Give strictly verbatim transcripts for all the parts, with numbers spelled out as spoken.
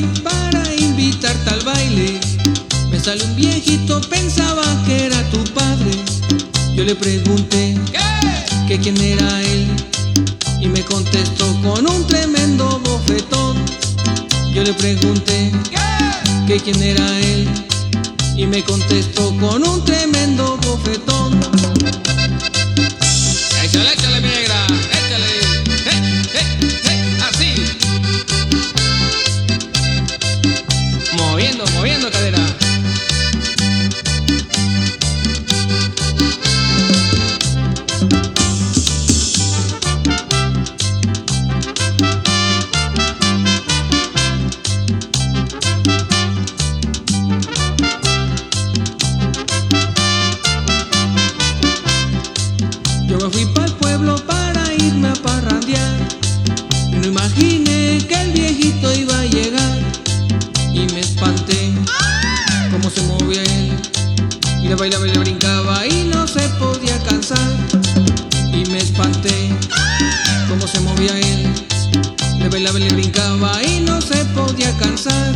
para invitarte al baile. Me sale un viejito, pensaba que era tu padre. Yo le pregunté ¿Qué? que quién era él, y me contestó con un tremendo bofetón. Yo le pregunté ¿Qué? que quién era él, y me contestó con un tremendo bofetón. Échale, échale, mi negra, échale. Eh, eh, eh, así. Moviendo, moviendo cadera. Yo me fui pa'l pueblo para irme a parrandear, y no imaginé que el viejito iba a llegar. Y me espanté cómo se movía él, y le bailaba y le brincaba y no se podía cansar. Y me espanté cómo se movía él, le bailaba y le brincaba y no se podía cansar.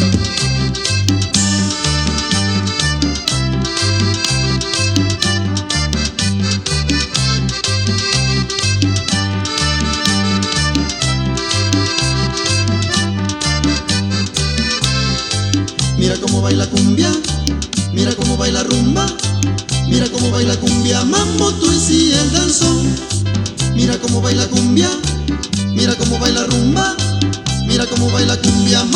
Mira cómo baila cumbia, mira cómo baila rumba, mira cómo baila cumbia, mambo, tú y sí el danzón. Mira cómo baila cumbia, mira cómo baila rumba, mira cómo baila cumbia,